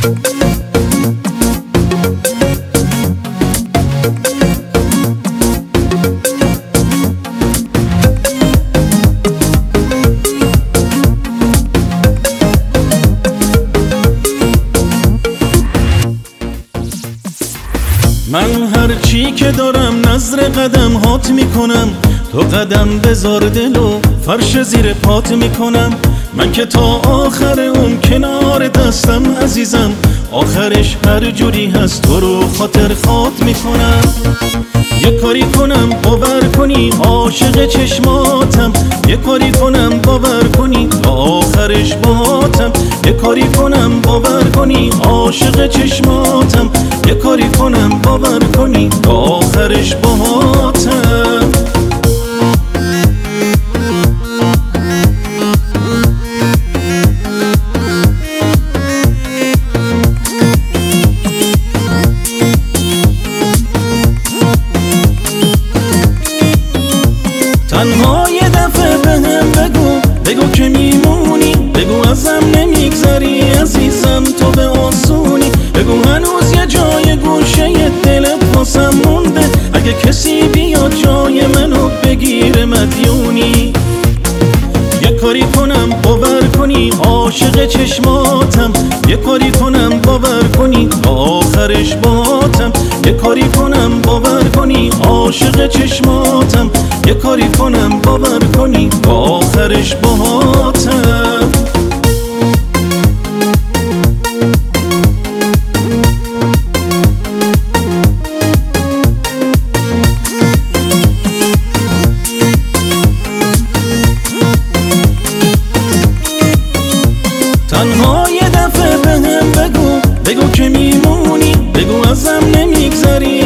من هر چی که دارم نظر قدم هات میکنم، تو قدم بذار دل و فرش زیر پات میکنم. من که تا آخر اون کنار دستم عزیزم، آخرش هر جوری هست تو رو خاطر خوات میکنم. یه کاری کنم باور کنی عاشق چشماتم، یه کاری کنم باور کنی تا آخرش باهاتم. یه کاری کنم باور کنی عاشق چشماتم، یه کاری کنم باور کنی تا آخرش باهاتم. تنها یه دفعه بهم بگو که میمونی، بگو ازم نمیگذری عزیزم تو به آسونی. بگو هنوز یه جای گوشه دلت واسم مونده، اگه کسی بیاد جای منو بگیره مدیونی. یه کاری کنم باور کنی عاشق چشماتم، یه کاری کنم باور کنی تا آخرش باهاتم. یه کاری کنم باور کنی عاشق چشماتم، یه کاری کنم باور کنی تا آخرش باهاتم.